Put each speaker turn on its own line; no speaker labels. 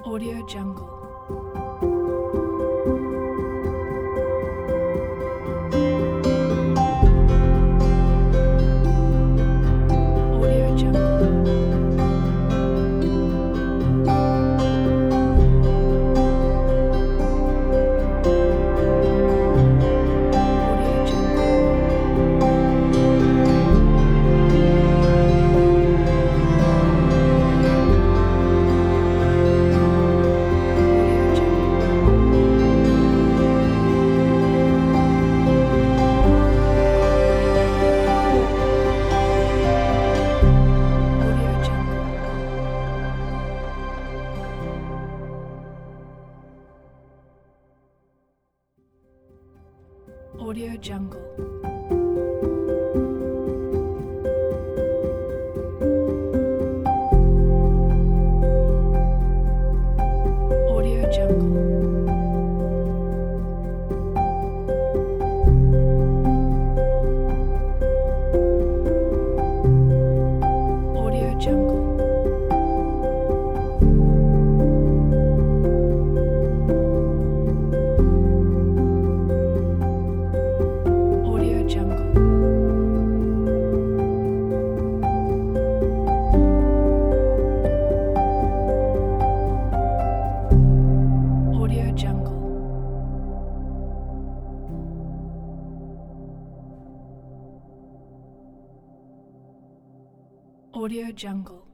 Audio Jungle. Audio Jungle. Audio Jungle. Audio Jungle. Audio Jungle. Audio Jungle. Audio Jungle. Audio Jungle. Audio Jungle. Audio Jungle. Audio Jungle.